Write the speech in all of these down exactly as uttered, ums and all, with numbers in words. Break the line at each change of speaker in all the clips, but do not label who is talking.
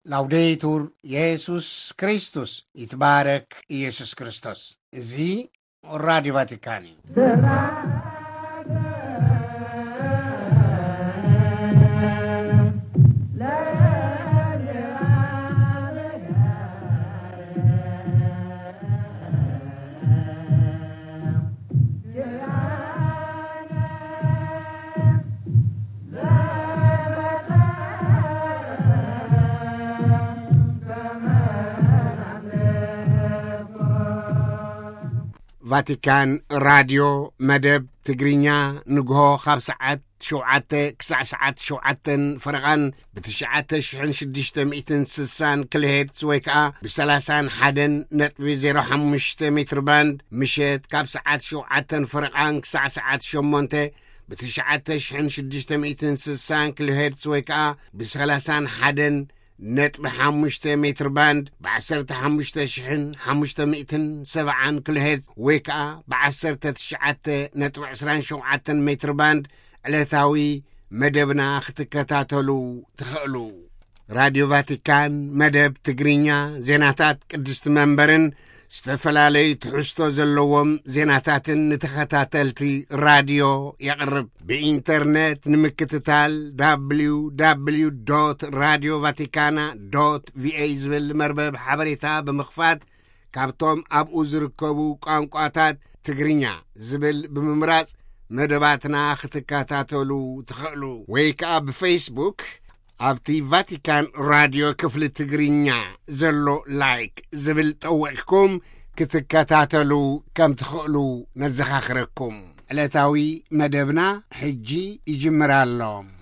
ላውዴቱር ኢየሱስ ክርስቶስ ይትባረክ ኢየሱስ ክርስቶስ እዚ ራዲዮ ቫቲካን ቫቲካን ራዲዮ መደብ ትግርኛ ንግሆ ካብ ሰዓት ሸውዓተ ክሳዕ ሰዓት ሸውዓተን ፈረቓን ብትሽዓተ ሽሕን ሽዱሽተ ሚእትን ስሳን ኪሎሄርትዝ ወይ ከዓ ብሰላሳን ሓደን ነጥቢ ዜሮ ሓሙሽተ ሜትር ባንድ ምሸት ካብ ሰዓት ሸውዓተን ፈረቓን ክሳዕ ሰዓት ሸሞንተ ብትሽዓተ ሽሕን ሽዱሽተ ሚእትን ስሳን ኪሎሄርትዝ ወይ ከዓ ብሰላሳን ሓደን ነጥቢ ሓሙሽተ ሜትር ባንድ ብዓሰርተ ሓሙሽተ ሽሕን ሓሙሽተ ሚእትን ሰብዓን ኪሎሄርትዝ ወይ ከዓ ብዓሰርተ ትሽዓተ ነጥቢ ዕስራን ሸውዓተን ሜትር ባንድ ዕለታዊ መደብና ክትከታተሉ ትኽእሉ። ራዲዮ ቫቲካን መደብ ትግርኛ ዜናታት ቅድስቲ መንበርን ዝተፈላለዩ ትሕዝቶ ዘለዎም ዜናታትን ንተኸታተልቲ ራዲዮ ያቕርብ። ብኢንተርኔት ንምክትታል ደብሊው ደብሊው ዶት ራዲዮ ቫቲካና ዶት ቪኤ ዝብል መርበብ ሓበሬታ ብምኽፋት ካብቶም ኣብኡ ዝርከቡ ቋንቋታት ትግርኛ ዝብል ብምምራጽ መደባትና ክትከታተሉ ትኽእሉ። ወይ ከዓ ብፌስቡክ ኣብቲ ቫቲካን ራዲዮ ክፍሊ ትግርኛ ዘሎ ላይክ ዝብል ጠውዕኩም ክትከታተሉ ከም ትኽእሉ ነዘኻኽረኩም። ዕለታዊ መደብና ሕጂ ይጅምራሎ።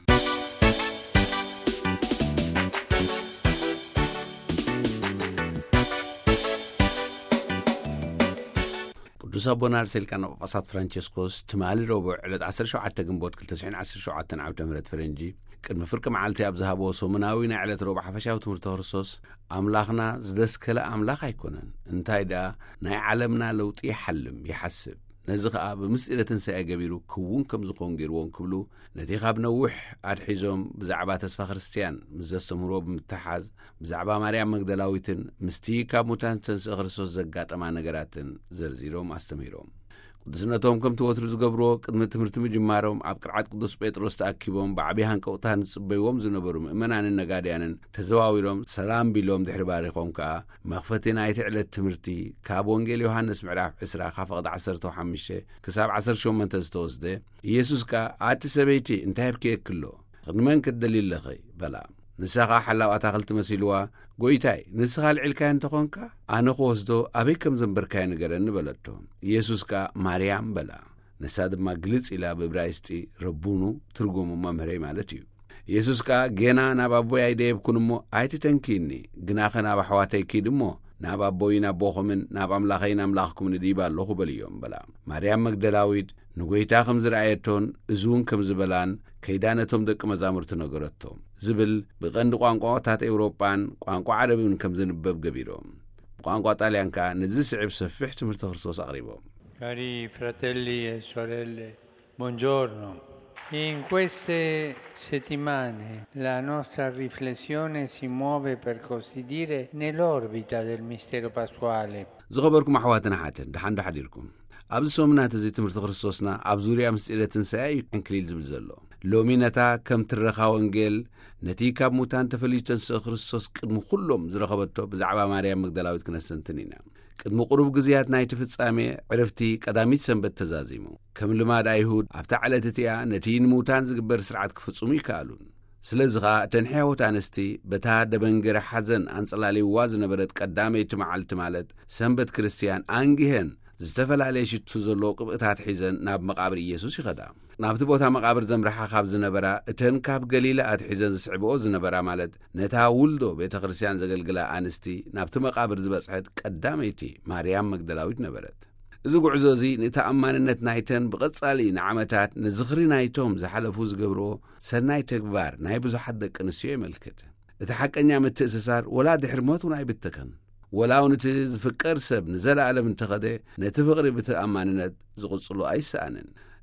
ቅዱስ አቡነ ሊቃነ ጳጳሳት ፍራንቺስኮስ ትማሊ ረቡዕ ዕለት ዓሰርተ ሸውዓተ ግንቦት ክልተ ሽሕን ዓሰርተ ሸውዓተ ዓመተ ምህረት ፈረንጂ ቅድሚ ፍርቂ መዓልቲ ኣብ ዝሃቦ ሰሙናዊ ናይ ዕለት ረቡዕ ሓፈሻዊ ትምህርቲ ክርስቶስ ኣምላኽና ዝደስከለ ኣምላኽ ኣይኮነን፣ እንታይ ደኣ ናይ ዓለምና ለውጢ ይሓልም ይሓስብ፣ ነዚ ከዓ ብምስጢረ ትንሣኤ ገቢሩ ክውን ከም ዝኾን ገይርዎም ክብሉ ነቲ ካብ ነዊሕ ኣድሒዞም ብዛዕባ ተስፋ ክርስቲያን ምስ ዘስተምህሮ ብምትሓዝ ብዛዕባ ማርያም መግደላዊትን ምስቲ ካብ ሙታን ተንሥእ ክርስቶስ ዘጋጠማ ነገራትን ዘርዚሮም ኣስተምህሮም። ቅዱስነቶም ከም ትወትሩ ዝገብርዎ ቅድሚ ትምህርቲ ምጅማሮም ኣብ ቅርዓት ቅዱስ ጴጥሮስ ተኣኪቦም ብዓብዪ ሃንቀውታ ንጽበይዎም ዝነበሩ ምእመናንን ነጋድያንን ተዘዋዊሮም ሰላም ቢሎም ድሕሪ ባሪኾም ከዓ መኽፈቲ ናይቲ ዕለት ትምህርቲ ካብ ወንጌል ዮሐንስ ምዕራፍ ዕስራ ካብ ፈቕዲ ዓሰርተ ሓሙሽተ ክሳብ ዓሰርተ ሸሞንተ ዝተወስደ ኢየሱስ ከዓ ኣቲ ሰበይቲ እንታይ ብክየክሎ ቅድመን ክትደሊለኺ በላ። ንስኻ ሓላው ኣታኽልቲ መሲልዋ ጐይታይ ንስኻ ልዕልካዮ እንተኾንካ ኣነ ክወስዶ ኣበይ ከም ዘንበርካዮ ንገረኒ በለቶ። ኢየሱስ ከዓ ማርያም በላ። ንሳ ድማ ግልጽ ኢላ ብዕብራይስጢ ረቡኑ ትርጉሙ መምህረይ ማለት እዩ። ኢየሱስ ከዓ ጌና ናብ ኣቦይ ኣይደየብኩን እሞ ኣይትተንኪኒ፣ ግናኸ ናብ ኣሕዋተይ ኪድ እሞ ናብ ኣቦይ ናብ ቦኹምን ናብ ኣምላኸይን ኣምላኽኩምን ድይባ ኣለኹ በልዮም በላ። ማርያም መግደላዊት ንጐይታ ከም ዝረኣየቶን እዙውን ከም ዝበላን ከይዳ ነቶም ደቂ መዛሙርቲ ነገረቶም ዝብል ብቐንዲ ቋንቋታት ኤውሮጳን ቋንቋ ዓረብን ከም ዝንበብ ገቢሮም ብቋንቋ ጣልያን ከዓ ነዚ ስዕብ ሰፊሕ ትምህርቲ ክርስቶስ ኣቕሪቦም።
Cari fratelli e sorelle, buongiorno. In queste settimane la nostra riflessione si muove, per così dire, nell'orbita del mistero pasquale.
ዝኸበርኩም ኣሕዋትና ሓተን ድሓን ዳሓዲርኩም ኣብዚ ሰሙናት እዚ ትምህርቲ ክርስቶስና ኣብ ዙርያ ምስጢረ ትንሣኤ እዩ እንክሊል ዝብል ዘሎ። ሎሚ ነታ ከም ትረኻ ወንጌል ነቲ ካብ ሙታን ተፈልዩ ተንሥእ ክርስቶስ ቅድሚ ኩሎም ዝረኸበቶ ብዛዕባ ማርያም መግደላዊት ክነስተንትን ኢና። ቅድሚ ቁሩብ ግዜያት ናይቲ ፍጻሜ ዕረፍቲ ቀዳሚት ሰንበት ተዛዚሙ ከም ልማድ ኣይሁድ ኣብታ ዕለት እቲኣ ነቲ ንሙታን ዝግበር ስርዓት ክፍጽሙ ይከኣሉን። ስለዚ ኸዓ እተን ሕያውት ኣንስቲ በታ ደበንገረ ሓዘን ኣንጸላሊዋ ዝነበረት ቀዳመይቲ መዓልቲ ማለት ሰንበት ክርስቲያን አንጊሄን ዝተፈላለየ ሽቱ ዘለዎ ቅብእታት ሒዘን ናብ መቃብር ኢየሱስ ይኸዳ። ናብቲ ቦታ መቃብር ዘምርሓ ካብ ዝነበራ እተን ካብ ገሊላ ኣትሒዘን ዝስዕብኦ ዝነበራ ማለት ነታ ውልዶ ቤተ ክርስቲያን ዘገልግላ ኣንስቲ ናብቲ መቃብር ዝበጽሐት ቀዳመይቲ ማርያም መግደላዊት ነበረት። እዚ ጉዕዞ እዚ ንተኣማንነት ናይተን ብቐጻሊ ንዓመታት ንዝኽሪ ናይቶም ዝሓለፉ ዝገብርዎ ሰናይ ተግባር ናይ ብዙሓት ደቂ ኣንስትዮ የመልክት። እቲ ሓቀኛ ምትእስሳር ወላ ድሕሪ ሞቱን ኣይብትኽን፣ ወላው ነቲ ዝፍቀር ሰብ ንዘለዓለም እንተኸደ ነቲ ፍቕሪ ብተኣማንነት ዝቕጽሉ ኣይሰኣንን።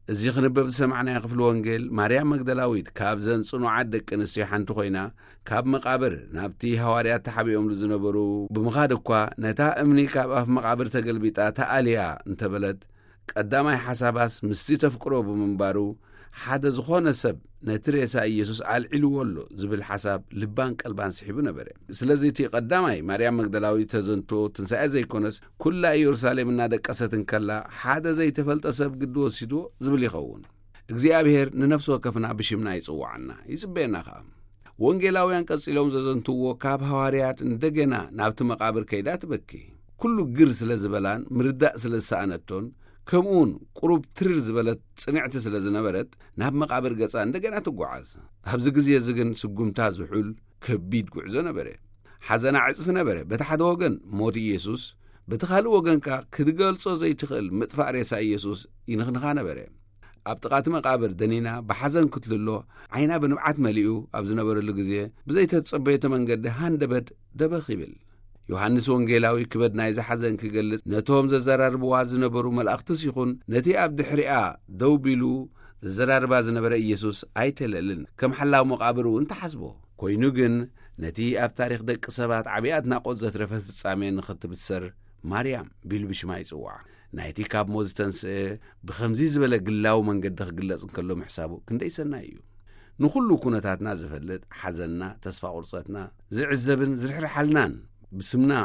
እዚ ክንበብ ሰማዕና ክፍል ወንጌል ማርያም መግደላዊት ካብ ዘንጽኑዓት ደቂ ኣንስትዮ ሓንቲ ኮይና ካብ መቃብር ናብቲ ሐዋርያት ተሓቢኦም ዝነበሩ ብምኻድ እኳ ነታ እምኒ ካብ ኣፍ መቃብር ተገልቢጣ ተኣልያ እንተበለት ቀዳማይ ሓሳባስ ምስቲ ተፍቅሮ ብምንባሩ ሓደ ዝኾነ ሰብ ነቲ ሬሳ ኢየሱስ ኣልዒልዎ ኣሎ ዝብል ሓሳብ ልባን ቀልባን ስሒቡ ነበረ። ስለዚ እቲ ቀዳማይ ማርያም መግደላዊት ተዘንቶ ትንሣኤ ዘይኮነስ ኩላ ኢየሩሳሌም እናደቀሰትን ከላ ሓደ ዘይተፈልጠ ሰብ ግዲ ወሲድዎ ዝብል ይኸውን። እግዚኣብሔር ንነፍሲ ወከፍና ብሽምና ይጽዋዓና ይጽበየና ኸዓ ወንጌላውያን ቀጺሎም ዘዘንትዎ ካብ ሐዋርያት እንደገና ናብቲ መቃብር ከይዳ ትበኪ ኩሉ ግር ስለ ዝበላን ምርዳእ ስለ ዝሰኣነቶን ከምኡን ቁሩብ ትርር ዝበለት ጽንዕቲ ስለ ዝነበረት ናብ መቃብር ገጻ እንደገና ትጓዓዝ። ኣብዚ ግዜ እዚ ግን ስጉምታ ዝሑል ከቢድ ጉዕዞ ነበረ። ሓዘና ዕጽፊ ነበረ። በቲ ሓደ ወገን ሞት ኢየሱስ፣ በቲ ካልእ ወገንካ ክትገልጾ ዘይትኽእል ምጥፋእ ሬሳ ኢየሱስ ይንኽንኻ ነበረ። ኣብ ጥቓቲ መቃብር ደኒና ብሓዘን ክትልሎ ዓይና ብንብዓት መሊኡ ኣብ ዝነበረሉ ግዜ ብዘይተጸበየቶ መንገዲ ሃንደበድ ደበኽ ይብል። ዮሐንስ ወንጌላዊ ክበድ ናይ ዝሓዘን ክገልጽ ነቶም ዘዘራርብዋ ዝነበሩ መላእኽትስ ይኹን ነቲ ኣብ ድሕሪኣ ደው ቢሉ ዘዘራርባ ዝነበረ ኢየሱስ ኣይተለልን ከም ሓላዊ መቃብር እውን ተሓስቦ ኮይኑ ግን ነቲ ኣብ ታሪኽ ደቂ ሰባት ዓብዪ ኣድናቖት ዘትረፈት ፍጻሜ ንኽትብሰር ማርያም ቢሉ ብሽማ ይጽዋዕ። ናይቲ ካብ ሞት ዝተንስአ ብኸምዚ ዝበለ ግላዊ መንገዲ ክግለጽ እንከሎ ምሕሳቡ ክንደይ ሰናይ እዩ። ንኹሉ ኩነታትና ዝፈልጥ ሓዘንና፣ ተስፋ ቁርጸትና ዝዕዘብን ዝርሕርሓልናን ብስምና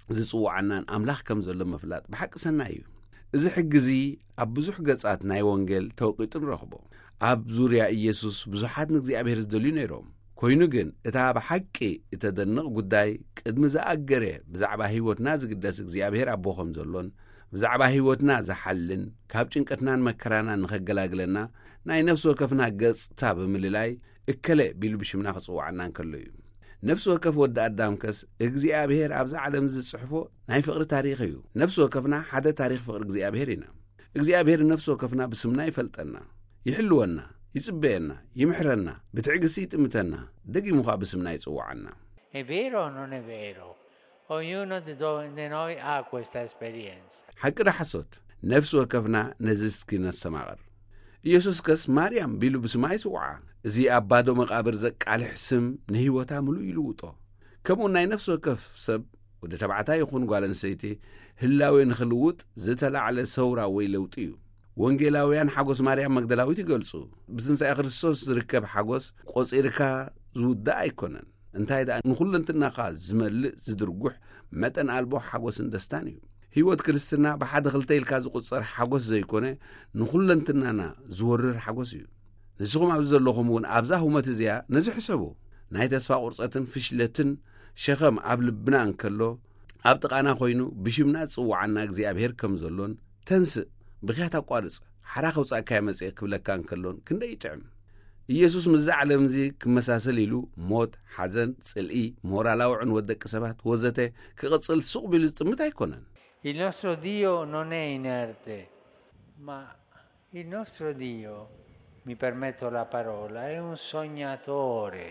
ዝጽዋዓናን ኣምላኽ ከም ዘሎ መፍላጥ ብሓቂ ሰናይ እዩ። እዚ ሕጊዚ ኣብ ብዙሕ ገጻት ናይ ወንጌል ተወቂጡ ንረኽቦ። ኣብ ዙርያ ኢየሱስ ብዙሓት ንእግዚኣብሔር ዝደልዩ ነይሮም። ኮይኑ ግን እታ ብሓቂ እተደንቕ ጉዳይ ቅድሚ ዝኣገረ ብዛዕባ ህይወትና ዝግደስ እግዚኣብሔር ኣቦ ከም ዘሎን ብዛዕባ ህይወትና ዝሓልን ካብ ጭንቀትናን መከራናን ንኸገላግለና ናይ ነፍሲ ወከፍና ገጽታ ብምልላይ እከለ ቢሉ ብሽምና ክጽዋዓና እንከሎ እዩ። ነፍሲ ወከፍ ወዲ ኣዳምከስ እግዚኣብሔር ኣብዛ ዓለም ዝጽሕፎ ናይ ፍቕሪ ታሪኽ እዩ። ነፍሲ ወከፍና ሓደ ታሪኽ ፍቕሪ እግዚኣብሔር ኢና። እግዚኣብሔር ነፍሲ ወከፍና ብስምና ይፈልጠና፣ ይሕልወና፣ ይጽበየና፣ ይምሕረና፣ ብትዕግስቲ ይጥምተና፣ ደጊሙ ኸዓ ብስምና ይጽዋዓና።
È vero o non è vero? Ognuno di noi ha questa esperienza.
ሓቂ ዳሓሶት ነፍሲ ወከፍና ነዚ እስኪ ነሰማቐር። ኢየሱስ ከስ ማርያም ቢሉ ብስማ ይጽዋዓ። እዚ ኣብ ባዶ መቃብር ዘቃልሕ ስም ንህይወታ ምሉእ ይልውጦ። ከምኡ ናይ ነፍሲ ወከፍ ሰብ ወዲ ተባዕታይ ይኹን ጓል ኣንስተይቲ ህላዌ ንኽልውጥ ዝተላዕለ ሰውራ ወይ ለውጢ እዩ። ወንጌላውያን ሓጎስ ማርያም መግደላዊት ይገልጹ። ብትንሣኤ ክርስቶስ ዝርከብ ሓጎስ ቖጺርካ ዝውዳእ ኣይኮነን። እንታይ ደኣ ንኹለንትናኻ ዝመልእ ዝድርጉሕ መጠን ኣልቦ ሓጎስን ደስታን እዩ። ህይወት ክርስትና ብሓደ ክልተ ኢልካ ዝቝጸር ሓጎስ ዘይኮነ ንኹለንትናና ዝወርር ሓጎስ እዩ። ንስኹም ኣብዚ ዘለኹም እውን ኣብዛ ህውመት እዚኣ ነዚ ሕሰቡ። ናይ ተስፋ ቁርጸትን ፍሽለትን ሸኸም ኣብ ልብና እንከሎ ኣብ ጥቓና ኮይኑ ብሽምና ጽዋዓና እግዚኣብሔር ከም ዘሎን ተንስእ ብኽያት ኣቋርጽ ሓራ ኸውጻእካ መጽእ ክብለካ እንከሎን ክንደይ ይጥዕም። ኢየሱስ ምዛ ዓለም እዚ ክመሳሰል ኢሉ ሞት፣ ሓዘን፣ ጽልኢ፣ ሞራላዊ ዕንወት ደቂ ሰባት ወዘተ ክቕጽል ሱቕ ቢሉ ዝጥምት ኣይኮነን።
Il nostro Dio non è inerte, ma il nostro Dio, mi permetto la parola, è un sognatore.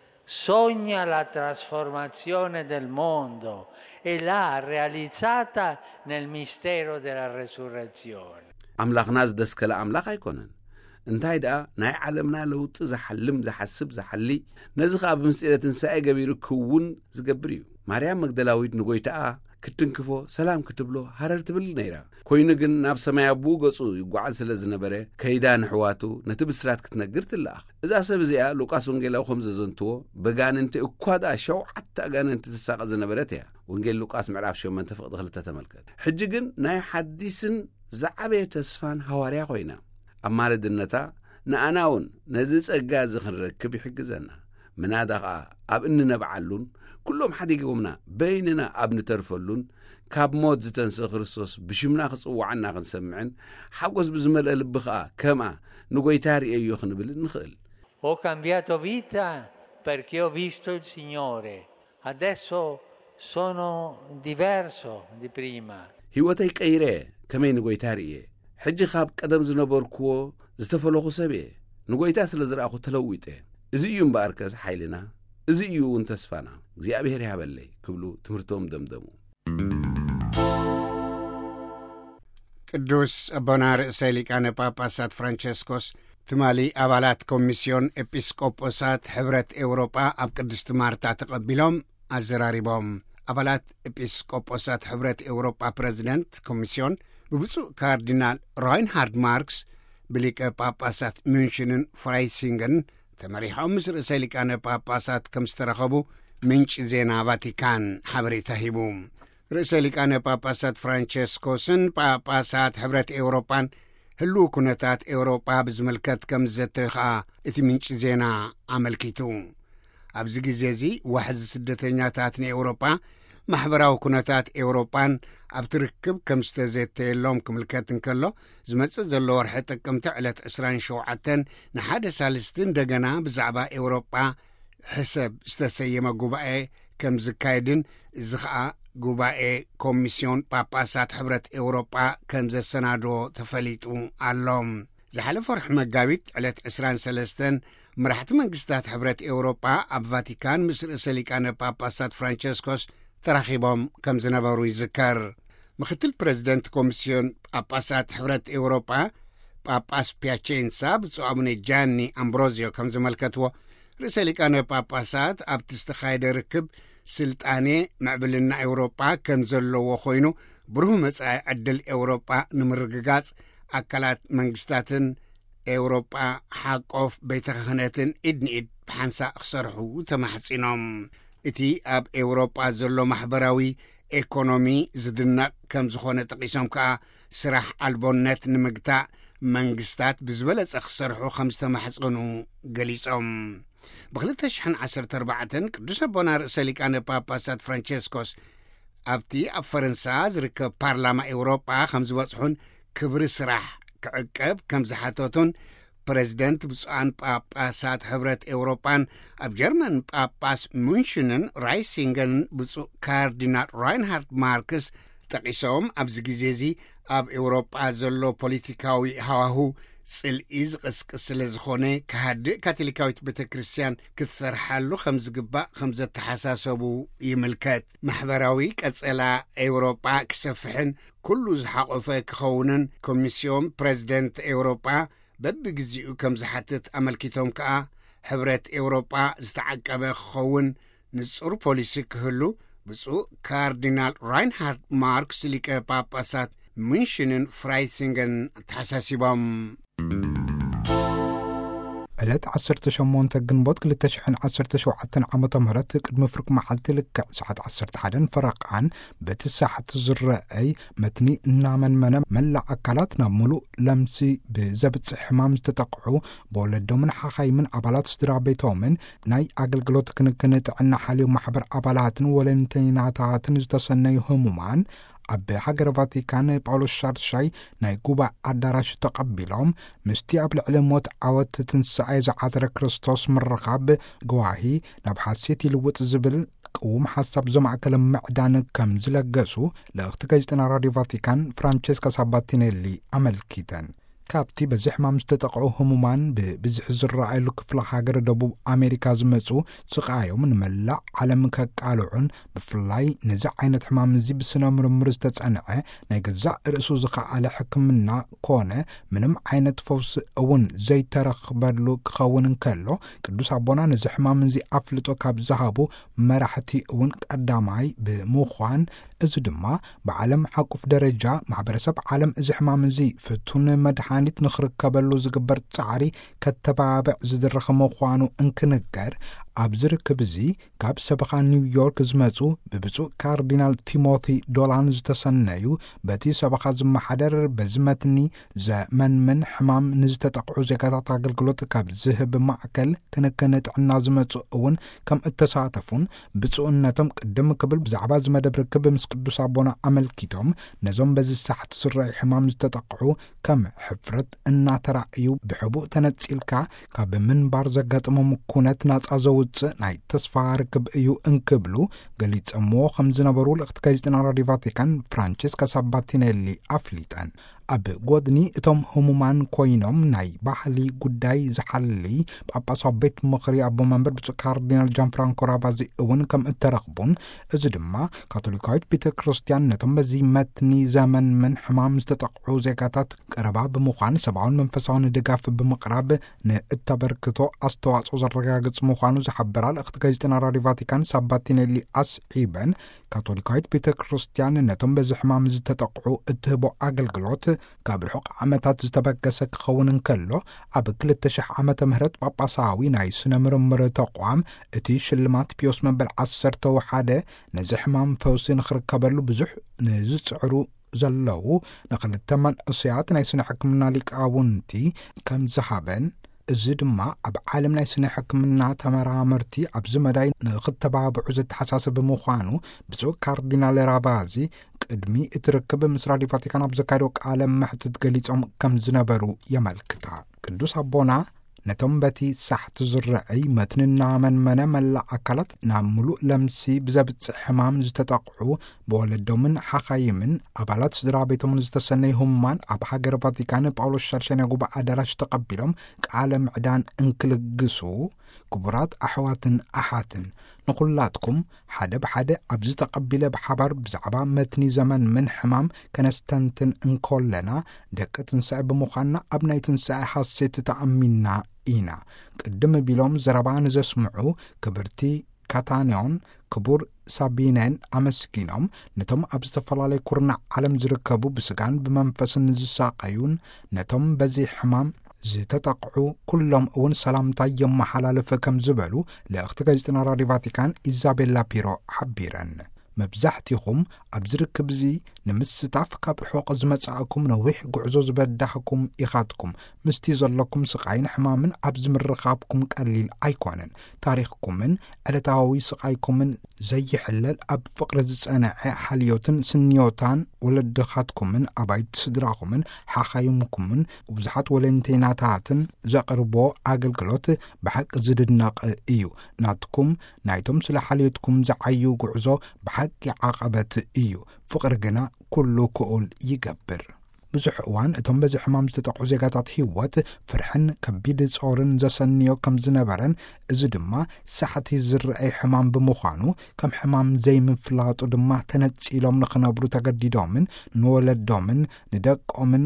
Sogna la trasformazione del mondo e l'ha realizzata nel mistero della resurrezione.
ኣምላኽና ዝደስከለ ኣምላኽ ኣይኮነን። እንታይ ደኣ ናይ ዓለምና ለውጢ ዝሓልም ዝሓስብ ዝሓሊ ነዚ ኸዓ ብምስጢረ ትንሣኤ ገቢሩ ክውን ዝገብር እዩ። ማርያም መግደላዊት ንጐይታኣ ክትንክፎ ሰላም ክትብሎ ሃረር ትብል ነይራ። ኮይኑ ግን ናብ ሰማይ ኣቡኡ ገጹ ይጓዓዝ ስለ ዝነበረ ከይዳ ንሕዋቱ ነቲ ብስራት ክትነግር ትለኣኽ። እዛ ሰብ እዚኣ ሉቃስ ወንጌላዊ ከም ዘዘንትዎ በጋንንቲ እኳ ደኣ ሸውዓተ ኣጋንንቲ ትሳቐ ዝነበረት እያ። ወንጌል ሉቃስ ምዕራፍ ሸሞንተ ፍቕዲ ክልተ ተመልከት። ሕጂ ግን ናይ ሓዲስን ዝዓበየ ተስፋን ሃዋርያ ኾይና ኣብ ማለድነታ ንኣና እውን ነዚ ጸጋ እዚ ክንረክብ ይሕግዘና። ምናዳ ኸዓ ኣብ እንነብዓሉን ኩሎም ሓዲጎምና በይንና ኣብ ንተርፈሉን ካብ ሞት ዝተንስእ ክርስቶስ ብሽምና ክጽዋዓና ክንሰምዕን ሓጎስ ብዝመልአ ልቢ ኸዓ ከምኣ ንጐይታ ርእዮ ክንብል ንኽእል።
Ho cambiato vita perché ho visto il Signore. Adesso sono diverso di prima.
ህይወተይ ቀይረ ከመይ ንጐይታ ርእየ ሕጂ ካብ ቀደም ዝነበርክዎ ዝተፈለኹ ሰብ እየ ንጐይታ ስለ ዝረኣኹ ተለዊጠ። እዚ እዩ እምበኣርከስ ሓይልና እዚ እዩ እውን ተስፋና እግዚኣብሔር ይሃበለይ ክብሉ ትምህርቶም ደምደሙ።
ቅዱስ አቡነ ርእሰ ሊቃነ ጳጳሳት ፍራንቸስኮስ ትማሊ አባላት ኮሚስዮን ኤጲስቆጶሳት ሕብረት ኤውሮጳ ኣብ ቅድስቲ ማርታ ተቐቢሎም ኣዘራሪቦም። አባላት ኤጲስቆጶሳት ሕብረት ኤውሮጳ ፕሬዚደንት ኮሚስዮን ብብፁዕ ካርዲናል ራይንሃርድ ማርክስ ብሊቀ ጳጳሳት ሚንሽንን ፍራይሲንገን ተመሪሖም ምስ ርእሰ ሊቃነ ጳጳሳት ከም ዝተረኸቡ ምንጭ ዜና ቫቲካን ሓበሬታ ሂቡ። ርእሰ ሊቃነ ጳጳሳት ፍራንቸስኮስን ጳጳሳት ሕብረት ኤውሮጳን ህልው ኩነታት ኤውሮጳ ብዝምልከት ከም ዘተኻ እቲ ምንጭ ዜና ኣመልኪቱ። ኣብዚ ግዜ እዚ ዋሕዚ ስደተኛታት ንኤውሮጳ ማሕበራዊ ኩነታት ኤውሮጳን ኣብ ትርክብ ከም ዝተዘተየሎም ክምልከት እንከሎ ዝመጽእ ዘሎ ወርሒ ጥቅምቲ ዕለት ዕስራን ሸውዓተን ንሓደ ሳልስቲ እንደገና ብዛዕባ ኤውሮጳ ሕሰብ ዝተሰየመ ጉባኤ ከም ዝካየድን እዚ ኸዓ ጉባኤ ኮሚስዮን ጳጳሳት ሕብረት ኤውሮጳ ከም ዘሰናድዎ ተፈሊጡ ኣሎም። ዝሓለፈ ወርሒ መጋቢት ዕለት ዕስራን ሰለስተን መራሕቲ መንግስታት ሕብረት ኤውሮጳ ኣብ ቫቲካን ምስ ርእሰ ሊቃነ ጳጳሳት ፍራንቸስኮስ ተራኺቦም ከም ዝነበሩ ይዝከር። ምክትል ፕሬዚደንት ኮሚስዮን ጳጳሳት ሕብረት ኤውሮጳ ጳጳስ ፒያቼንሳ ብፁዕ አቡነ ጃኒ አምብሮዚዮ ከም ዝመልከትዎ ርእሰ ሊቃነ ጳጳሳት ኣብቲ ዝተኻየደ ርክብ ስልጣኔ ምዕብልና ኤውሮጳ ከም ዘለዎ ኮይኑ ብሩህ መጻኢ ዕድል ኤውሮጳ ንምርግጋጽ ኣካላት መንግስታትን ኤውሮጳ ሓቆፍ ቤተ ክህነትን ኢድ ንኢድ ብሓንሳእ ክሰርሑ ተማሕጺኖም። እቲ ኣብ ኤውሮጳ ዘሎ ማሕበራዊ ኢኮኖሚ ዝድነቕ ከም ዝኾነ ጠቂሶም ከዓ ስራሕ ኣልቦነት ንምግታእ መንግስታት ብዝበለጸ ክሰርሑ ከም ዝተማሕጸኑ ገሊጾም። ብክልተ ሽሕን ዓሰርተ ኣርባዕተን ቅዱስ አቡነ ርእሰ ሊቃነ ጳጳሳት ፍራንቸስኮስ ኣብቲ ኣብ ፈረንሳ ዝርከብ ፓርላማ ኤውሮጳ ከም ዝበጽሑን ክብሪ ስራሕ ክዕቀብ ከም ዝሓተቱን ፕሬዚደንት ብፁዓን ጳጳሳት ሕብረት ኤውሮጳን ኣብ ጀርመን ጳጳስ ሙንሽንን ራይሲንገን ብፁዕ ካርዲናል ራይንሃርድ ማርክስ ጠቂሶም ኣብዚ ግዜ እዚ ኣብ ኤውሮጳ ዘሎ ፖለቲካዊ ሃዋሁ ጽልኢ ዝቕስቅስ ስለ ዝኾነ ካህድእ ካቶሊካዊት ቤተ ክርስቲያን ክትሰርሓሉ ከም ዝግባእ ከም ዘተሓሳሰቡ ይምልከት። ማሕበራዊ ቀጸላ ኤውሮጳ ክሰፍሕን ኩሉ ዝሓቆፈ ክኸውንን ኮሚስዮን ፕሬዚደንት ኤውሮጳ በብግዚኡ ከም ዝሓትት ኣመልኪቶም ከዓ ሕብረት ኤውሮጳ ዝተዓቀበ ክኸውን ንጹር ፖሊሲ ክህሉ ብፁዕ ካርዲናል ራይንሃርድ ማርክስ ሊቀ ጳጳሳት ሚንሽንን ፍራይሲንገን ተሓሳሲቦም።
ዕለት ዓሰርተ ሸሞንተ ግንቦት ክልተ ሽሕን ዓሰርተ ሸውዓተን ዓመተ ምህረት ቅድሚ ፍርቂ መዓልቲ ልክዕ ሰዓት ዓሰርተ ሓደን ፈረቓን በቲ ሰዓት ዝረአይ መትኒ እናመንመነ መላእ ኣካላት ናብ ሙሉእ ለምሲ ብዘብፅሕ ሕማም ዝተጠቕዑ ብወለዶምን ሓኻይምን ኣባላት ስድራ ቤቶምን ናይ ኣገልግሎት ክንክን ጥዕና ሓልዮ ማሕበር ኣባላትን ወለንተይናታትን ዝተሰነዩ ህሙማን ኣብ ሃገር ቫቲካን ጳውሎስ ሻርሻይ ናይ ጉባኤ ኣዳራሽ ተቐቢሎም ምስቲ ኣብ ልዕሊ ሞት ዓወት ትንሳኤ ዝዓተረ ክርስቶስ ምርኻብ ገዋሂ ናብ ሓሴት ይልውጥ ዝብል ቅውም ሓሳብ ዘማእከለ ምዕዳን ከም ዝለገሱ ለእኽቲ ጋዜጠና ራድዮ ቫቲካን ፍራንቸስካ ሳባቲኔሊ ኣመልኪተን። ካብቲ በዚ ሕማም ዝተጠቕዑ ህሙማን ብብዝሒ ዝረኣየሉ ክፍለ ሃገር ደቡብ ኣሜሪካ ዝመፁ ስቃዮም ንመላእ ዓለም ከቃልዑን ብፍላይ ነዚ ዓይነት ሕማም እዚ ብስነ ምርምር ዝተጸንዐ ናይ ገዛእ ርእሱ ዝኸኣለ ሕክምና ኮነ ምንም ዓይነት ፈውሲ እውን ዘይተረኽበሉ ክኸውን እንከሎ ቅዱስ ኣቦና ነዚ ሕማም እዚ ኣፍልጦ ካብ ዝሃቡ መራሕቲ እውን ቀዳማይ ብምዃን እዚ ድማ ብዓለም ሓቁፍ ደረጃ ማሕበረሰብ ዓለም እዚ ሕማም እዚ ፍቱን መድሓኒት ንኽርከበሉ ዝግበር ጻዕሪ ከተባብዕ ዝድረኸ ምዃኑ እንክንገር ኣብ ዝርክብ እዚ ካብ ሰበኻ ኒውዮርክ ዝመፁ ብብፁዕ ካርዲናል ቲሞቲ ዶላን ዝተሰነዩ በቲ ሰበኻ ዝመሓደር በዝመትኒ ዘመንምን ሕማም ንዝተጠቕዑ ዜጋታት ኣገልግሎት ካብ ዝህብ ማዕከል ክንክን ጥዕና ዝመፁ እውን ከም እተሳተፉን ብፁዕነቶም ቅድም ክብል ብዛዕባ ዝመደብ ርክብ ምስ ቅዱስ ኣቦና ኣመልኪቶም ነዞም በዚ ሰዓት ዝረአዩ ሕማም ዝተጠቕዑ ከም ሕፍረት እናተራእዩ ብሕቡእ ተነፂልካ ካብ ምንባር ዘጋጥሞም ኩነት ናጻ ዘውፅእ ናይ ተስፋ ርክብ እዩ እንክብሉ ገሊፀሞ ከም ዝነበሩ ለእኽቲ ጋዜጠና ራድዮ ቫቲካን ፍራንቸስካ ሳባቲኔሊ ኣፍሊጠን። ኣብ ጎድኒ እቶም ህሙማን ኮይኖም ናይ ባህሊ ጉዳይ ዝሓሊ ጳጳስ ቤት ምኽሪ ኣቦ መንበር ብፁዕ ካርዲናል ጃን ፍራንኮ ራቫዚ እውን ከም እተረኽቡን እዚ ድማ ካቶሊካዊት ቤተ ክርስቲያን ነቶም በዚ መትኒ ዘመን ምን ሕማም ዝተጠቕዑ ዜጋታት ቀረባ ብምዃን ሰብኣውን መንፈሳውን ድጋፍ ብምቕራብ ንእተበርክቶ ኣስተዋጽኦ ዘረጋግጽ ምዃኑ ዝሓበራ ልእኽቲ ጋዜጠና ራድዮ ቫቲካን ሳባቲኔሊ ኣስዒበን ካቶሊካዊት ቤተ ክርስቲያን ነቶም በዚ ሕማም ዝተጠቕዑ እትህቦ ኣገልግሎት ካብ ርሑቕ ዓመታት ዝተበገሰ ክኸውን እንከሎ ኣብ ክልተ ሽሕ ዓመተ ምህረት ጳጳሳዊ ናይ ስነ ምርምር ተቋም እቲ ሽልማት ፒዮስ መበል ዓሰርተ ወሓደ ነዚ ሕማም ፈውሲ ንኽርከበሉ ብዙሕ ንዝፅዕሩ ዘለዉ ንኽልተ መንእሰያት ናይ ስነ ሕክምና ሊቃውንቲ ከም ዝሃበን እዚ ድማ ኣብ ዓለም ናይ ስነ ሕክምና ተመራመርቲ ኣብዚ መዳይ ንኽተባብዑ ዘተሓሳስብ ምዃኑ ብፁዕ ካርዲናል ራቫዚ ቅድሚ እትርክብ ምስ ራድዮ ቫቲካን ኣብ ዘካየዶ ቃለ መሕትት ገሊፆም ከም ዝነበሩ የመልክታ። ቅዱስ ኣቦና ነቶም በቲ ሳሕቲ ዝረአይ መትንና መንመነ መላእ ኣካላት ናብ ሙሉእ ለምሲ ብዘብፅሕ ሕማም ዝተጠቕዑ ብወለዶምን ሓኻይምን ኣባላት ስድራ ቤቶምን ዝተሰነይ ህሙማን ኣብ ሃገር ቫቲካን ጳውሎስ ሻርሸንያ ጉባኤ ኣዳራሽ ተቐቢሎም ቃለ ምዕዳን እንክልግሱ ክቡራት ኣሕዋትን ኣሓትን ንኹላትኩም ሓደ ብሓደ ኣብዚ ተቐቢለ ብሓባር ብዛዕባ መትኒ ዘመን ምን ሕማም ከነስተንትን እንከለና ደቂ ትንሣኤ ብምዃንና ኣብ ናይ ትንሣኤ ሓሴት ተኣሚና ኢና ቅድም ቢሎም ዘረባ ንዘስምዑ ክብርቲ ካታንዮን ክቡር ሳቢነን ኣመስኪኖም ነቶም ኣብ ዝተፈላለየ ኩርናዕ ዓለም ዝርከቡ ብስጋን ብመንፈስን ዝሳቀዩን ነቶም በዚ ሕማም ዝተጠቕዑ ኩሎም እውን ሰላምታ የመሓላለፈ ከም ዝበሉ ለእኽቲ ጋዜጠና ራድዮ ቫቲካን ኢዛቤላ ፒሮ ሓቢረን። መብዛሕቲኹም ኣብ ዝርክብ እዚ ንምስታፍ ካብ ርሑቕ ዝመጻእኩም ነዊሕ ጉዕዞ ዝበዳሕኩም ኢኻትኩም ምስቲ ዘለኩም ስቃይን ሕማምን ኣብ ዝምርኻብኩም ቀሊል ኣይኮነን። ታሪኽኩምን ዕለታዊ ስቃይኩምን ዘይሕለል ኣብ ፍቕሪ ዝጸንዐ ሓልዮትን ስንዮታን ወለድኻትኩምን ኣባይት ስድራኹምን ሓኻይምኩምን ብዙሓት ወለንቴናታትን ዘቕርቦ ኣገልግሎት ብሓቂ ዝድነቕ እዩ። ናትኩም ናይቶም ስለ ሓልዮትኩም ዝዓዩ ጉዕዞ ብሓቂ ዓቐበት እዩ። ፍቕሪ ግና ኩሉ ክኡል ይገብር። ብዙሕ እዋን እቶም በዚ ሕማም ዝተጠቕዑ ዜጋታት ህይወት ፍርሕን ከቢድ ጾርን ዘሰንዮ ከም ዝነበረን እዚ ድማ ሳሕቲ ዝረአይ ሕማም ብምዃኑ ከም ሕማም ዘይምፍላጡ ድማ ተነጺሎም ንኽነብሩ ተገዲዶምን ንወለዶምን ንደቆምን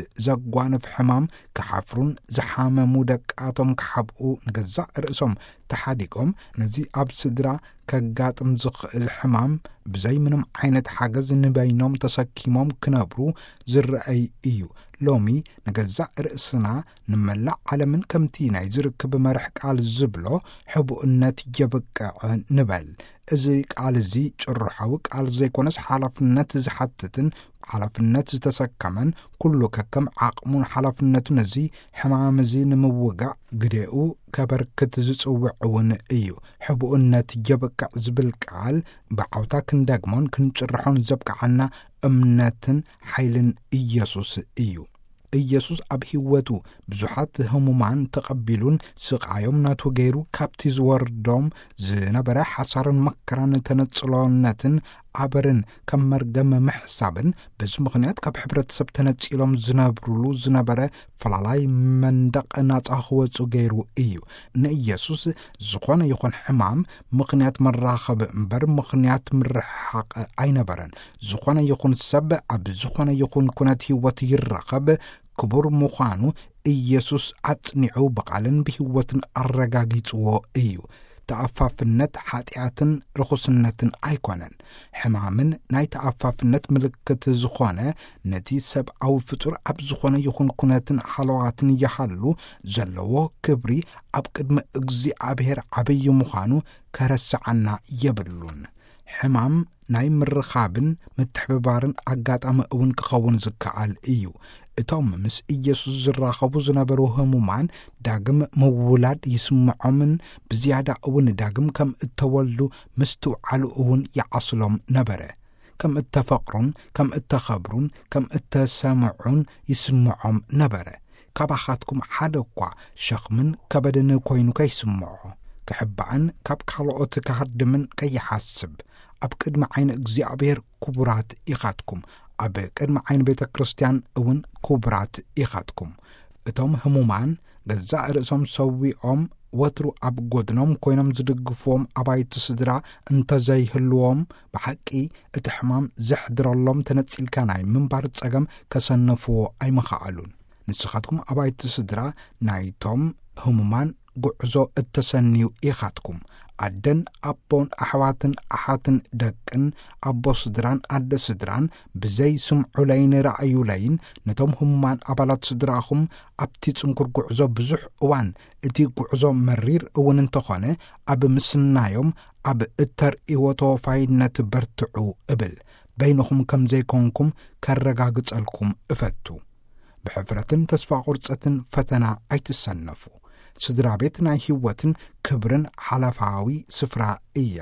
ብዘጓንፍ ሕማም ክሓፍሩን ዝሓመሙ ደቃቶም ክሓብኡ ንገዛእ ርእሶም ተሓዲቆም ነዚ ኣብ ስድራ ከጋጥም ዝኽእል ሕማም ብዘይ ምንም ዓይነት ሓገዝ ንበይኖም ተሰኪሞም ክነብሩ ዝረአይ እዩ። ሎሚ ንገዛእ ርእስና ንመላእ ዓለምን ከምቲ ናይ ዝርክብ መርሕ ቃል ዝብሎ ሕቡእነት የብቅዕ ንበል። እዚ ቃል እዚ ጭርሓዊ ቃል ዘይኮነስ ሓላፍነት ዝሓትትን ሓላፍነት ዝተሰከመን ኩሉ ከከም ዓቕሙን ሓላፍነቱ ነዚ ሕማም እዚ ንምውጋዕ ግዴኡ ከበርክት ዝጽውዕ እውን እዩ። ሕቡእነት የብቅዕ ዝብል ቃል ብዓውታ ክንደግሞን ክንጭርሖን ዘብቅዓና እምነትን ሓይልን ኢየሱስ እዩ። ኢየሱስ ኣብ ህይወቱ ብዙሓት ህሙማን ተቐቢሉን ስቃዮም ናቱ ገይሩ ካብቲ ዝወርዶም ዝነበረ ሓሳርን መከራን ተነጽሎነትን ዓበርን ከም መርገም ምሕሳብን በዚ ምኽንያት ካብ ሕብረተሰብ ተነጺሎም ዝነብሩሉ ዝነበረ ፈላላይ መንደቕ ናጻ ክወፁ ገይሩ እዩ። ንኢየሱስ ዝኾነ ይኹን ሕማም ምኽንያት መራኸብ እምበር ምኽንያት ምርሓቕ ኣይነበረን። ዝኾነ ይኹን ሰብ ኣብ ዝኾነ ይኹን ኩነት ህይወት ይረኸብ ክቡር ምዃኑ ኢየሱስ ኣጽኒዑ ብቓልን ብህይወትን ኣረጋጊጽዎ እዩ። ተኣፋፍነት ሓጢኣትን ርኹስነትን ኣይኮነን። ሕማምን ናይ ተኣፋፍነት ምልክት ዝኾነ ነቲ ሰብኣዊ ፍጡር ኣብ ዝኾነ ይኹን ኩነትን ሓለዋትን ይሃሉ ዘለዎ ክብሪ ኣብ ቅድሚ እግዚኣብሔር ዓብዪ ምዃኑ ከረስዓና የብሉን። ሕማም ናይ ምርኻብን ምትሕብባርን ኣጋጣሚ እውን ክኸውን ዝከኣል እዩ። እቶም ምስ ኢየሱስ ዝራኸቡ ዝነበሩ ህሙማን ዳግም ምውላድ ይስምዖምን ብዝያዳ እውን ዳግም ከም እተወልዱ ምስ ትውዓሉ እውን ይዓስሎም ነበረ። ከም እተፈቕሩን ከም እተኸብሩን ከም እተሰምዑን ይስምዖም ነበረ። ካባኻትኩም ሓደ እኳ ሸኽምን ከበድን ኮይኑ ከይስምዖ ክሕባእን ካብ ካልኦት ክሃድምን ከይሓስብ ኣብ ቅድሚ ዓይኒ እግዚኣብሔር ክቡራት ኢኻትኩም ኣብ ቅድሚ ዓይኒ ቤተ ክርስቲያን እውን ክቡራት ኢኻትኩም እቶም ህሙማን ገዛእ ርእሶም ሰዊኦም ወትሩ ኣብ ጎድኖም ኮይኖም ዝድግፍዎም ኣባይቲ ስድራ እንተዘይህልዎም ብሓቂ እቲ ሕማም ዘሕድረሎም ተነፂልካ ናይ ምንባር ፀገም ከሰነፍዎ ኣይመኻኣሉን ንስኻትኩም ኣባይቲ ስድራ ናይቶም ህሙማን ጉዕዞ እተሰንዩ ኢኻትኩም ኣደን ኣቦን ኣሕዋትን ኣሓትን ደቅን ኣቦ ስድራን ኣደ ስድራን ብዘይ ስምዑለይን ረኣዩለይን ነቶም ህሙማን ኣባላት ስድራኹም ኣብቲ ፅንኩር ጉዕዞ ብዙሕ እዋን እቲ ጉዕዞ መሪር እውን እንተኾነ ኣብ ምስናዮም ኣብ እተርእይዎ ተወፋይነት በርትዑ እብል በይንኹም ከም ዘይኮንኩም ከረጋግጸልኩም እፈቱ ብሕፍረትን ተስፋ ቁርፀትን ፈተና ኣይትሰነፉ ስድራ ቤት ናይ ህይወትን ክብርን ሓላፋዊ ስፍራ እያ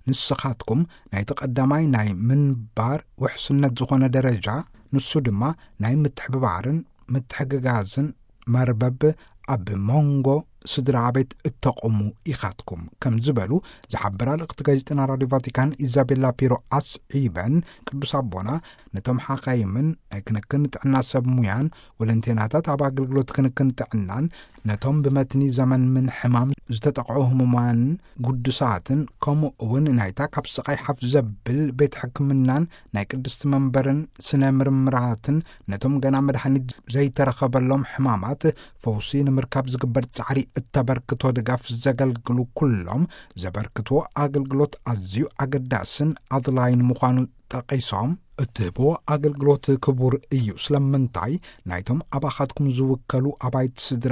ንስኻትኩም ናይ ተቐዳማይ ናይ ምንባር ውሕስነት ዝኾነ ደረጃ ንሱ ድማ ናይ ምትሕብባርን ምትሕግጋዝን መርበብ ኣብ ሞንጎ ስድራ ቤት እተቆሙ ኢኻትኩም ከም ዝበሉ ዝሓበራ ልእኽቲ ጋዜጠና ራድዮ ቫቲካን ኢዛቤላ ፒሮ ኣስዒበን ቅዱስ ኣቦና ነቶም ሓኻይምን ናይ ክንክን ጥዕና ሰብ ሙያን ወለንቴናታት ኣብ ኣገልግሎት ክንክን ጥዕናን ነቶም ብመትኒ ዘመን ምን ሕማም ዝተጠቕዑ ህሙማንን ጉዱሳትን ከምኡ እውን ናይታ ካብ ስቓይ ሓፍ ዘብል ቤት ሕክምናን ናይ ቅድስቲ መንበርን ስነ ምርምራትን ነቶም ገና መድሓኒት ዘይተረኸበሎም ሕማማት ፈውሲ ንምርካብ ዝግበር ጻዕሪ እተበርክቶ ድጋፍ ዘገልግሉ ኩሎም ዘበርክቶ ኣገልግሎት ኣዝዩ ኣገዳስን ኣድላይን ምዃኑ ጠቒሶም እትህቦ ኣገልግሎት ክቡር እዩ ስለምንታይ ናይቶም ኣባኻትኩም ዝውከሉ ኣባይቲ ስድራ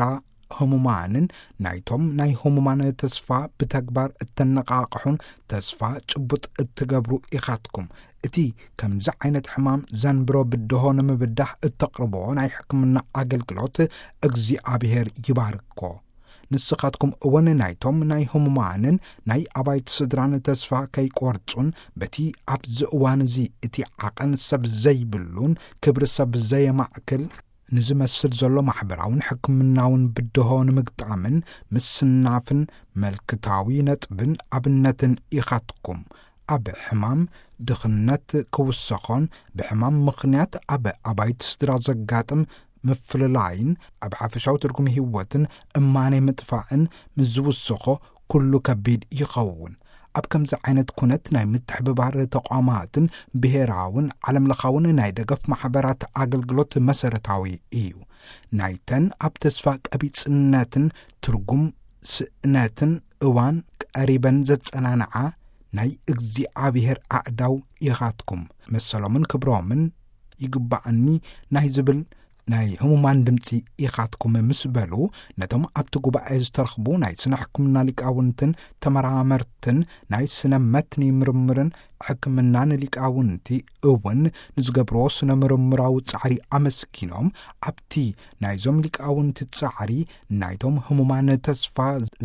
ህሙማንን ናይቶም ናይ ህሙማን ተስፋ ብተግባር እተነቃቅሑን ተስፋ ጭቡጥ እትገብሩ ኢኻትኩም እቲ ከምዚ ዓይነት ሕማም ዘንብሮ ብድሆ ንምብዳሕ እተቕርቦ ናይ ሕክምና ኣገልግሎት እግዚኣብሔር ይባርኮ ንስኻትኩም እውን ናይቶም ናይ ህሙማንን ናይ ኣባይቲ ስድራን ተስፋ ከይቆርጹን በቲ ኣብዚ እዋን እዚ እቲ ዓቐን ሰብ ዘይብሉን ክብሪ ሰብ ዘየማዕክል ንዝመስል ዘሎ ማሕበራውን ሕክምናውን ብድሆ ንምግጣምን ምስናፍን መልክታዊ ነጥብን ኣብነትን ኢኻትኩም ኣብ ሕማም ድኽነት ክውሰኾን ብሕማም ምኽንያት ኣብ ኣባይቲ ስድራ ዘጋጥም ምፍልላይን ኣብ ሓፈሻዊ ትርጉም ህይወትን እማኔ ምጥፋእን ምዝውስኾ ኩሉ ከቢድ ይኸውን ኣብ ከምዚ ዓይነት ኩነት ናይ ምትሕብባር ተቋማትን ብሄራውን ዓለምለኻውን ናይ ደገፍ ማሕበራት ኣገልግሎት መሰረታዊ እዩ ናይተን ኣብ ተስፋ ቀቢጽነትን ትርጉም ስእነትን እዋን ቀሪበን ዘጸናንዓ ናይ እግዚኣብሔር ኣዕዳው ኢኻትኩም መሰሎምን ክብሮምን ይግባአኒ ናይ ዝብል ናይ ህሙማን ድምፂ ኢኻትኩም ምስ በሉ ነቶም ኣብቲ ጉባኤ ዝተረኽቡ ናይ ስነ ሕክምና ሊቃውንትን ተመራመርትን ናይ ስነ መትኒ ምርምርን ሕክምናን ሊቃውንቲ እውን ንዝገብርዎ ስነ ምርምራዊ ጻዕሪ ኣመስኪኖም ኣብቲ ናይዞም ሊቃውንቲ ጻዕሪ ናይቶም ህሙማን ተስፋ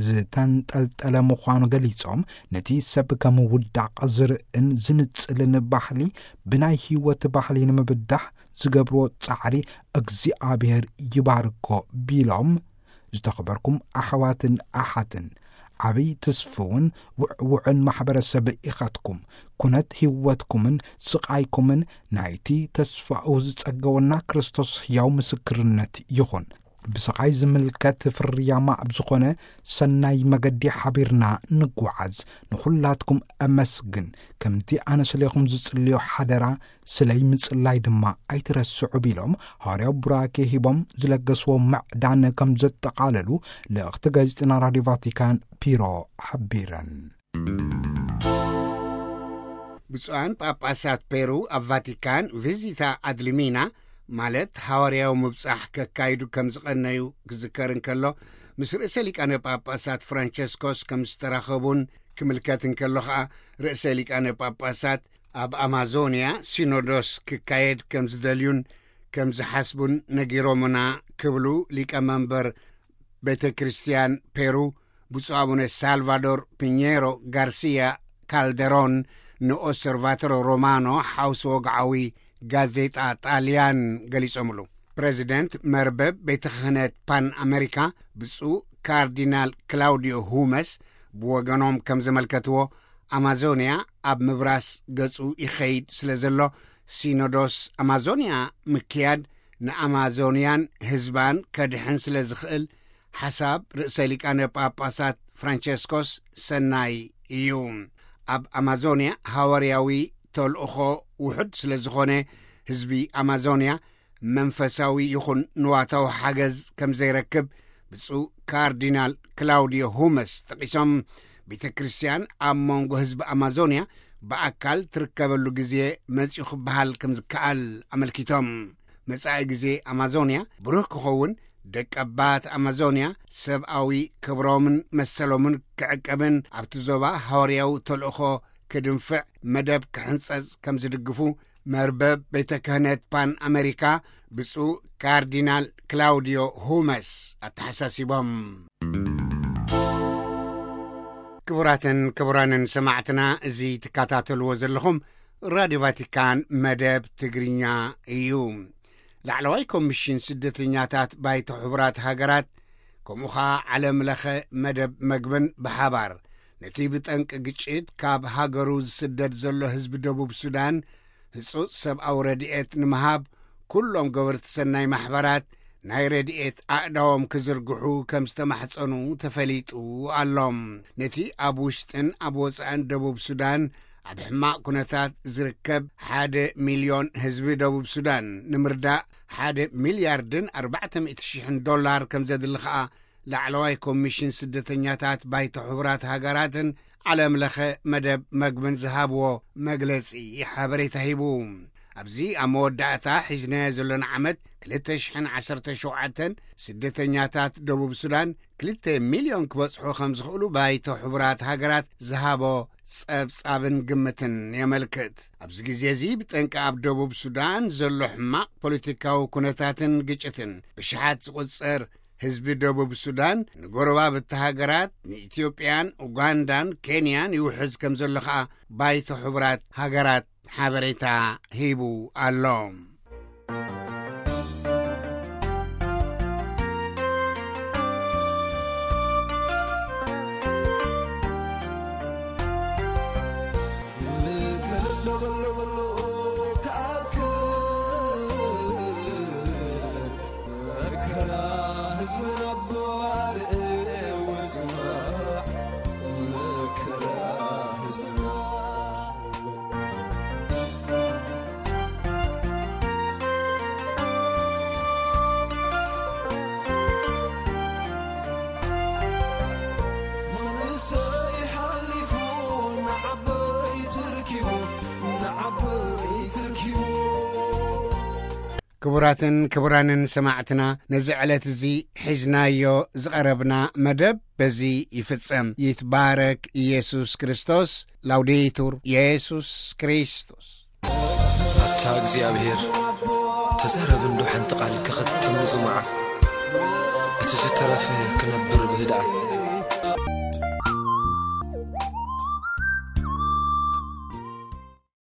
ዝተንጠልጠለ ምዃኑ ገሊጾም ነቲ ሰብ ከም ውዳቕ ዝርእን ዝንጽልን ባህሊ ብናይ ህይወት ባህሊ ንምብዳሕ ዝገብርዎ ጻዕሪ እግዚኣብሔር ይባርኮ ቢሎም ዝተኸበርኩም ኣሕዋትን ኣሓትን ዓብይ ተስፍውን ውዕውዕን ማሕበረሰብ ኢኻትኩም ኩነት ህይወትኩምን ስቃይኩምን ናይቲ ተስፋኡ ዝጸገወና ክርስቶስ ሕያው ምስክርነት ይኹን ብስቃይ ዝምልከት ፍርያማ ኣብ ዝኾነ ሰናይ መገዲ ሓቢርና ንጓዓዝ ንኹላትኩም ኣመስግን ከምቲ ኣነ ስለይኹም ዝጽልዮ ሓደራ ስለይ ምጽላይ ድማ ኣይትረስዑ ቢሎም ሐዋርያው ቡራኬ ሂቦም ዝለገስዎ መዕዳን ከም ዘጠቃለሉ ለእኽቲ ጋዜጠና ራድዮ ቫቲካን ፒሮ ሓቢረን
ብፁዓን ጳጳሳት ፔሩ ኣብ ቫቲካን ቪዚታ ኣድልሚና ማለት ሐዋርያው ምብጻሕ ከካይዱ ከም ዝቐነዩ ክዝከርን ከሎ ምስ ርእሰ ሊቃነ ጳጳሳት ፍራንቸስኮስ ከም ዝተራኸቡን ክምልከትን ከሎ ኸዓ ርእሰ ሊቃነ ጳጳሳት ኣብ ኣማዞንያ ሲኖዶስ ክካየድ ከም ዝደልዩን ከም ዝሓስቡን ነጊሮሙና ክብሉ ሊቀ መንበር ቤተ ክርስቲያን ፔሩ ብፁዕ አቡነ ሳልቫዶር ፒኜሮ ጋርሲያ ካልደሮን ንኦብሰርቫቶሮ ሮማኖ ሓውሲ ወግዓዊ ጋዜጣ ጣልያን ገሊጾምሉ ፕሬዚደንት መርበብ ቤተ ክህነት ፓን አሜሪካ ብፁዕ ካርዲናል ክላውዲዮ ሁመስ ብወገኖም ከም ዘመልከትዎ ኣማዞንያ ኣብ ምብራስ ገጹ ይኸይድ ስለ ዘሎ ሲኖዶስ ኣማዞንያ ምክያድ ንኣማዞንያን ህዝባን ከድሕን ስለ ዝኽእል ሓሳብ ርእሰ ሊቃነ ጳጳሳት ፍራንቸስኮስ ሰናይ እዩ። ኣብ ኣማዞንያ ሃዋርያዊ ተልእኾ ውሑድ ስለ ዝኾነ ህዝቢ ኣማዞንያ መንፈሳዊ ይኹን ንዋታዊ ሓገዝ ከም ዘይረክብ ብፁዕ ካርዲናል ክላውዲዮ ሁመስ ጠቂሶም ቤተ ክርስቲያን ኣብ መንጎ ህዝቢ ኣማዞንያ ብኣካል ትርከበሉ ግዜ መጺኡ ክበሃል ከም ዝከኣል ኣመልኪቶም መጻኢ ግዜ ኣማዞንያ ብሩህ ክኸውን ደቀባት ኣማዞንያ ሰብኣዊ ክብሮምን መሰሎምን ክዕቀብን ኣብቲ ዞባ ሃዋርያዊ ተልእኾ ክድንፍዕ መደብ ክሕንጸጽ ከም ዝድግፉ መርበብ ቤተ ክህነት ፓን ኣሜሪካ ብፁዕ ካርዲናል ክላውዲዮ ሁመስ ኣተሓሳሲቦም። ክቡራትን ክቡራንን ሰማዕትና እዚ ትከታተልዎ ዘለኹም ራድዮ ቫቲካን መደብ ትግርኛ እዩ። ላዕለዋይ ኮሚሽን ስደተኛታት ባይተ ሕቡራት ሃገራት ከምኡኻ ዓለም ለኸ መደብ መግብን ብሓባር ነቲ ብጠንቂ ግጭት ካብ ሃገሩ ዝስደድ ዘሎ ህዝቢ ደቡብ ሱዳን ህጹጽ ሰብኣዊ ረድኤት ንምሃብ ኩሎም ገበርቲ ሰናይ ማሕበራት ናይ ረድኤት ኣእዳዎም ክዝርግሑ ከም ዝተማሕፀኑ ተፈሊጡ ኣሎም። ነቲ ኣብ ውሽጥን ኣብ ወፃእን ደቡብ ሱዳን ኣብ ሕማቕ ኩነታት ዝርከብ ሓደ ሚልዮን ህዝቢ ደቡብ ሱዳን ንምርዳእ ሓደ ሚልያርድን ኣርባዕተ ሚእቲ ሽሕን ዶላር ከም ዘድሊ ኸዓ ላዕለዋይ ኮሚሽን ስደተኛታት ባይተ ሕቡራት ሃገራትን ዓለም ለኸ መደብ መግብን ዝሃብዎ መግለጺ ሓበሬታ ሂቡ። ኣብዚ ኣብ መወዳእታ ሒዝናዮ ዘለና ዓመት ክልተ ሽሕን ዓሰርተ ሸውዓተን ስደተኛታት ደቡብ ሱዳን ክልተ ሚልዮን ክበጽሑ ከም ዝኽእሉ ባይተ ሕቡራት ሃገራት ዝሃቦ ጸብጻብን ግምትን የመልክት። ኣብዚ ግዜ እዚ ብጠንቂ ኣብ ደቡብ ሱዳን ዘሎ ሕማቕ ፖለቲካዊ ኩነታትን ግጭትን ብሽሓት ዝቝጸር ህዝቢ ደቡብ ሱዳን ንጎረባብቲ ሃገራት ንኢትዮጵያን ኡጋንዳን ኬንያን ይውሕዝ ከም ዘሎ ኸዓ ባይተ ሕቡራት ሃገራት ሓበሬታ ሂቡ ኣሎ። ክቡራትን ክቡራንን ሰማዕትና ነዚ ዕለት እዚ ሒዝናዮ ዝቐረብና መደብ በዚ ይፍጸም። ይትባረክ ኢየሱስ ክርስቶስ። ላውዴቱር ኢየሱስ ክርስቶስ።
ኣታ እግዚኣብሔር ተዛረብ እንዶ ሓንቲ ቃል ክኽትም ዝመዓት እቲ ዝተረፈ ክነብር ብህድኣት